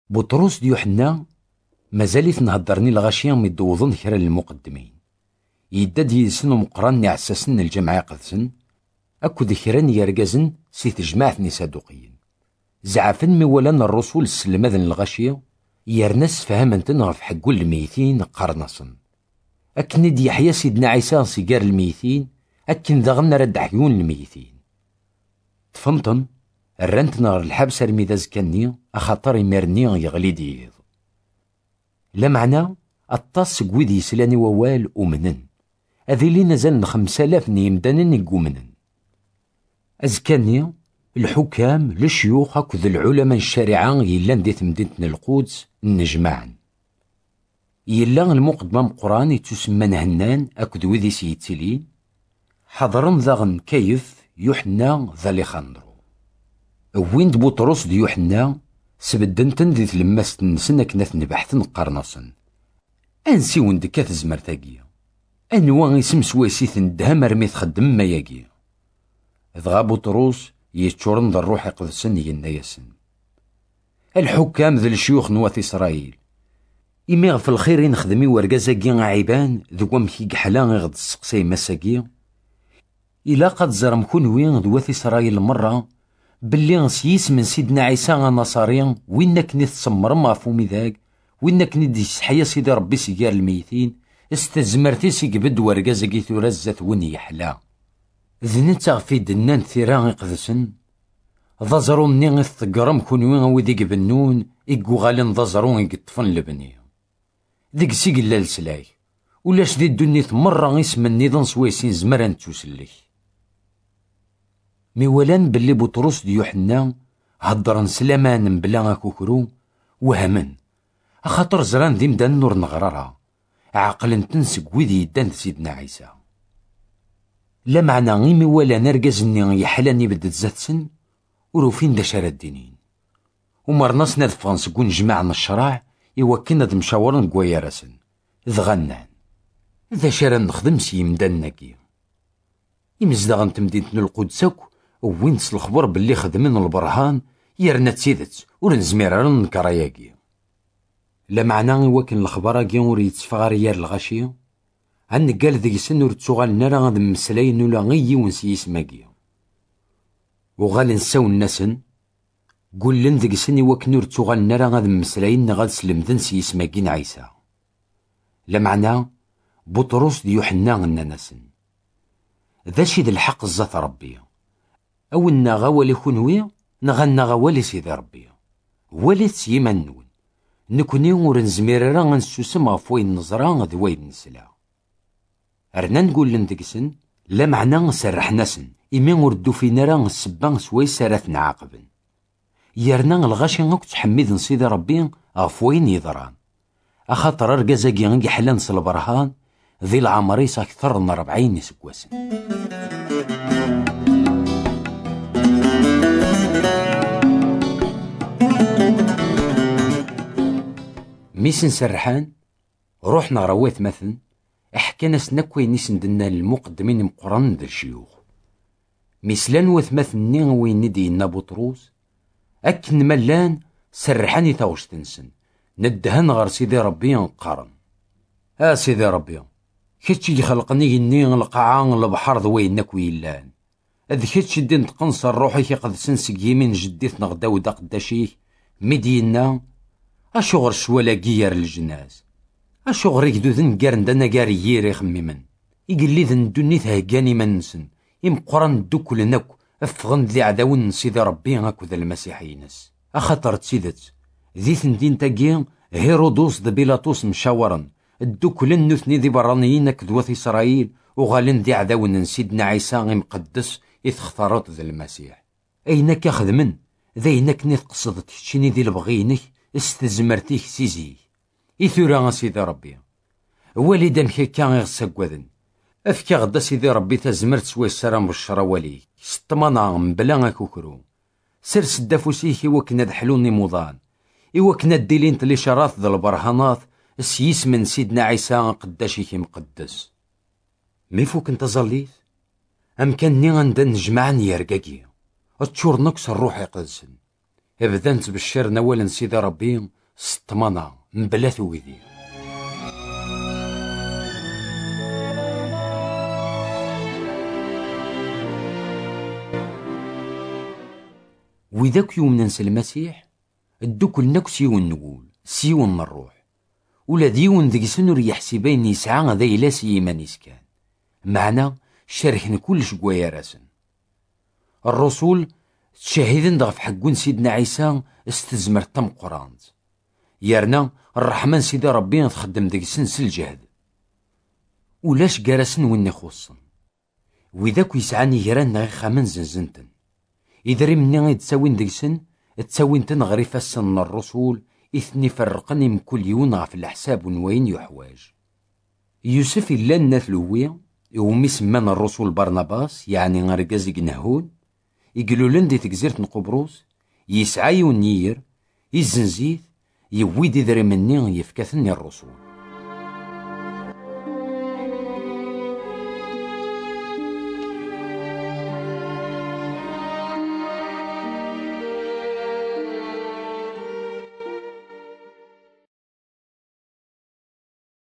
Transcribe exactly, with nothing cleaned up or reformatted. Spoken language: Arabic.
بطرس ديوحنا مازاليت نهضرني الغاشية ميدوضن كرا للمقدمين يداد يسن مقران نعساسن الجمعة قدسن أكد كران يرقزن سي تجماعة نسادوقيين زعفن مولان الرسول السلماذن الغاشية يرنس فهمنتن غف حقو الميتين قرنصن أكن دي يحيى سيدنا عيسى سيقار الميتين أكن داغن رد حيون الميتين تفنطن الرنت نار الحبس الميداز كني أخاطر يمرني يغلي ديض لا معنى الطاس قويد يسلاني ووال أمنن أذي لي نزل خمسة آلاف نيمدانن يقومنن أزكاني الحكام الشيوخ أكد العلماء الشارعة يلان ديت مدينة القدس النجمعن يلا المقدمة مقران يتسمى هنان أكد وذي سيتسلين حضرن ذاغن كيف يوحنا ذا ليخاندرو وين بطرس دي يوحنا سبدنتن دي تلمست نسن كنات نبحثن قرنصن أنسي وندكات زمرتاقية أنوا اسم سواسيثن دهم رمي تخدم ما ياقي ذغا بطرس يتشورن ذا الروح يقدسن ينايسن الحكام ذا الشيوخ نواث إسرائيل إميغ في الخير نخدمي ورقازاقي عيبان ذو مكي قحلا غد السقسي مساقي إلا قد زرم كونوين ذوات إسرائيل مرة باللي نسيس من سيدنا عيسى النصاري وينك نتسمر ما فومي ذاك وينك ندي سحيا سيدي ربي سيجار الميتين استزمرتي سيقبد ورقازاقي ثرزت وين يحلا ذنتا في دنان ثيران يقدسن ضزرو مني الثقرم كونوين ويدي قبنون إيقو غالين ضزرو يقطفن لبني ذيك سيقلا لسلاي ولاش دي الدنيا مرة اسم النظام سويسين زمران توسلك ميولان باللي بطرس دي يوحنا هضرن سلامان بلا كوكرو وهمن أخاطر زران دي مدان نور نغرارها عقل تنسق ويدي يدان سيدنا عيسى لا معنى غي ميولان رقزني يحلاني بدت زاتسن وروفين دا شارع الدينين ومرناس ندفغن سكون جماعنا الشراع يوكلنا د مشاورن قويرسن ذغنان ذا شارع نخدم سي مدان ناكي يمزدغن تمدينة القدسك وين تس الخبر باللي خدمن البرهان يرنا تسيدت ورنزمير نكراياكي لا معنى يوكل الخبراكي ور يتفغار يار الغاشية عن قال ذي سن ور تسوغال نرا غاد مسلاين ولا غي ونسي يسماكي وغال نساو الناسن قول لن ذي سن يوكل نور تسوغال نرا غاد مسلاين غاد سلمذن سي يسماكين عيسى لا معنى بطرس دي يوحنا غناناسن ذا شي ذا الحق الزات ربي أو إنا غوالي كونوي نغنى غوالي سيدي ربي ولي تسيما نون نكوني ورنزمير راه غنسوسم غفوين نزرا ذوين نسلا رنا نقول لندقسن لا معنى نسرحناسن إمي وردو فينا راه السبان سوي سارات نعاقبن يرنا الغاشي غاك تحميد سيدي ربي غفوين يضران أخاطر رقازاكي غنقي حلان البرهان ذي العمريس أكثر من ربعين يسكواسن ميسن سرحان روحنا رويت مثلا احكينا سنكوي نسندنا المقدمين مقرن ذا الشيوخ مثلان وثمثني وين ندينا بطروس أكن ملان سرحاني تاوش تنسن ندهن غير سيدي ربي نقارن اه سيدي ربي كتشي اللي خلقني اني القاعة البحر ذوينك ويلان اذ كتشي دين تقنصر روحي كيقدسن سقيمين جديت نغداو دا قداشيه مدينا اشغر شوالا قيار الجناز اشغر يكدو ذن قارن دانا قاري ييري خميمن يقل لي ذن دوني ثهقاني منسن يمقرن دوكل نكو افغن ذي عداون سيدي ربي اكو ذا المسيحينس اخطر تسيدت ذي ثندين تاقين هيرودوس ذا بيلاطوس مشاورن الدوكل النثني ذي برانيين كدوث إسرائيل وغالين ذي عداون سيدنا عيسى مقدس يتخطرت ذا المسيح أينك ياخذ من ذينك نتقصد تشيني ذي البغينك استزمرتيك سيزي إثورا سيدي ربي والدا مكيكا غيغساق وذن أفكا غدا سيدي ربي تزمرت سوى السلام بالشرا واليك ستمانا مبلا كوكرو سر سدافوسيكي وكنا دحلوني موضان إوكنا الديلين تلي شراث ذا البرهانات السيس من سيدنا عيسى قداشيكي مقدس ميفوك انت ظليت أم كاني غندا نجمعني يرقاكي أتشور نقص الروح يقدسن إبدا نتبشر نوالا سيدي ربي سطمانة مبلا تويدير. وذاك يوم ننسى المسيح الدوكل سيون نقول سيون الروح ولا ديون ذيسن ريح سيبين يسعى ذا إلا سيمان يسكان معنا شاركن كلش قوايا راسن. الرسول تشاهدن دغف حقون سيدنا عيسى استزمر تم قرانت يارنا الرحمن سيدي ربي تخدم ديسن سالجهد ولاش قارسن وين يخصن وذاك يسعاني يران غي خامن زنزنتن إذا مني تساوين ديسن تساوين تنغري فاسن الرسول إثني فرقني من كل يوم غف الحساب وين يحواج. يوسف إلا الناثلوية يومي سمان الرسول برناباس يعني غرقازي قنهون يقولوا لن دي تجزيرة قبروس يسعى ونير يزنزيث يويد ذري مني يفكثني الرسول.